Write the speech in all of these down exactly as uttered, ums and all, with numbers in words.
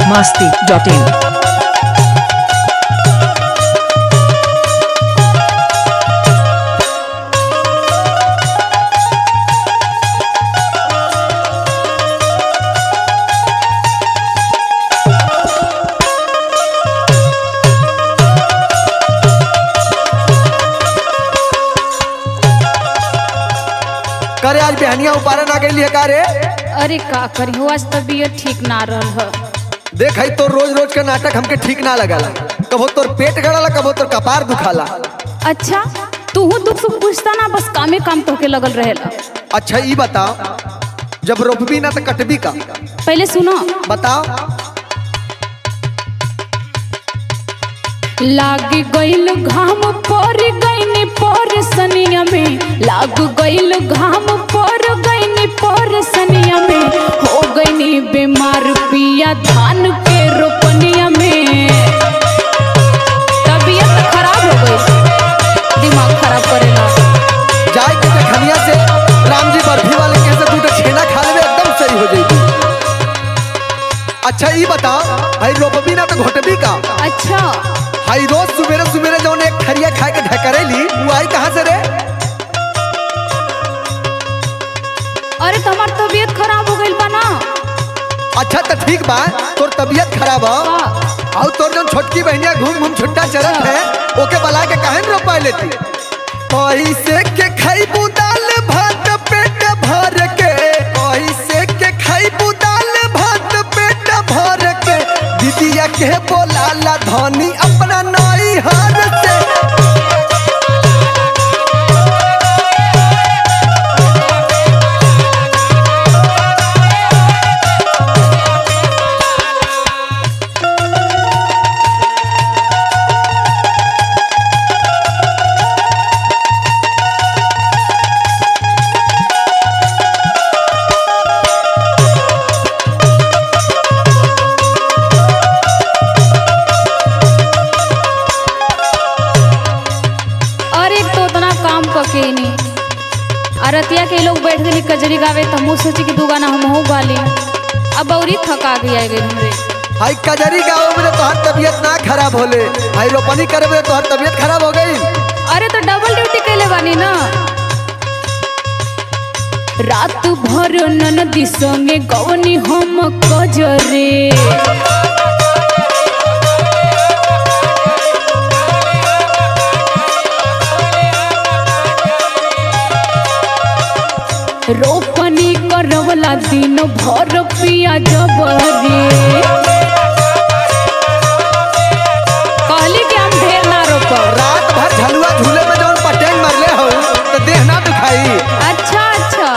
masti dot in. करे आज बिहानिया उपारे ना गई का रे? अरे का करी हो, आज तबीयत ठीक ना रहल ह। देख हई तो रोज रोज के नाटक हमके ठीक ना लगला। कबो तोर पेट गड़ला, कबो तोर कपार दुखाला। अच्छा तू दुख सुख पूछता ना, बस कामे काम तोके लगल रहेला। अच्छा ई बताओ, जब रोपबी ना तो कटबी का? पहले सुनो। बताओ। लाग गइल घाम पर गइनी पर सनिया में, लाग गइल घाम पर गइनी पर सनिया में, हो गइनी बीमार पिया धान के रोपनिया में। तबीयत खराब हो गई, दिमाग खराब करेला। जाए के जखनिया से राम जी बर्फी वाले के से दूटा छेना खा लेवे, एकदम सही हो जाएगी। अच्छा ई बताओ, हई रोपबी ना तो घोटबी का? अच्छा हई रोज सुबेरे सुबेरे जौन एक खरिया खाए के ढकरेली, वो आई कहाँ से रे? अरे तुम्हार तबीयत खराब हो गई बा ना। अच्छा तो ठीक बा, तोर तबीयत खराब हो और तोर जौन छोटकी बहनिया घूम घूम छुट्टा चरत है, ओके बला के काहे न रोपा लेती? पैसे के खाइबू दाल भात पेट भर के, पैसे के खाइबू दाल भात पेट भर के, दीदिया के बोलाला धनी अपना नाई हार से। रतिया के लोग बैठ गए कजरी गावे, तो मुँह सोची कि दू गाना हम गाली। अब औरी थका गया हमरे। हाई कजरी गाँव में तोहर तबीयत ना खराब होले, हाई रोपनी करे में तोहर तबीयत खराब हो गई। अरे तो डबल ड्यूटी कैले बानी ना। रात भर ननदी संगे गवनी हम कजरे, रोपनी करवला दिन भर पिया जबरी। कहली कि हम ढेर ना रोप। रात भर झलुआ झूले में जौन पटेंग मरले हो तो देह ना दुखाई। अच्छा अच्छा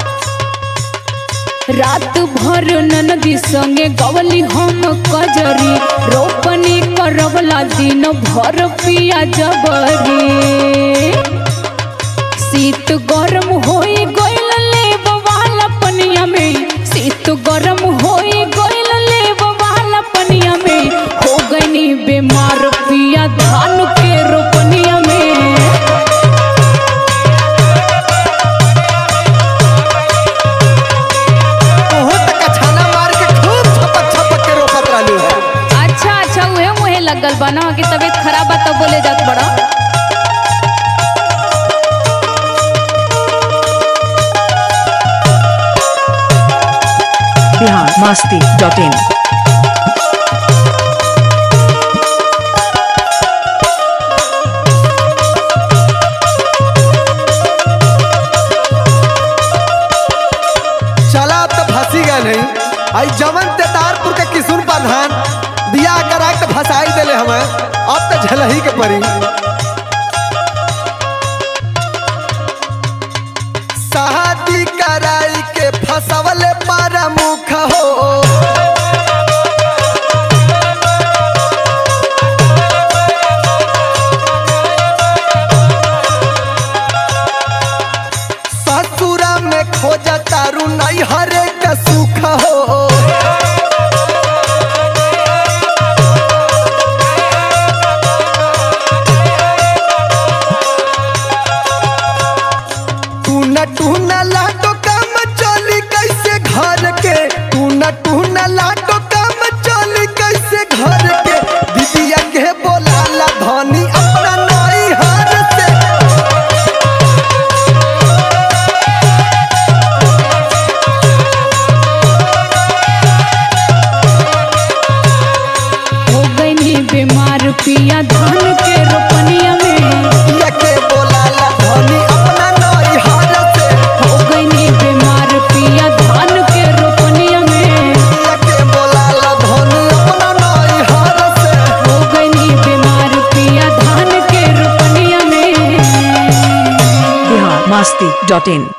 रात भर ननदी संगे गवली हम कजरी, रोपनी करवला दिन भर पिया जबरी। शीत गरम होई गइल लेब वाला पनिया में, शीत गरम होई गइल लेब वाला पनिया में, हो गइनी बीमार पिया धान के रोपनिया में। बहुत कछाना मार के खूब छपक छपक के रोपत रहलू है। अच्छा अच्छा उहे मुहे लगल बना कि तबीयत खराब बा तब बोले जात बड़ा। Bihar masti dot in. चला अब तो फंसी गए नहीं। आई जमन तेतारपुर के किशुन प्रधान दिया करा के फंसाई देले हमें, अब तो झलही के परी। शादी कराई के फसवले पारा मुख हो, ससुरा में खोजा तारू नहीं हरे के सुख हो। पिया धान के रोपनिया में लेके बोलाला धनी अपना नई हार से हो गईनी बीमार पिया धान के रोपनिया में लेके बोलाला धनी अपना नई हार से हो गईनी बीमार पिया धान के रोपनिया में बिहार मस्ती डॉट इन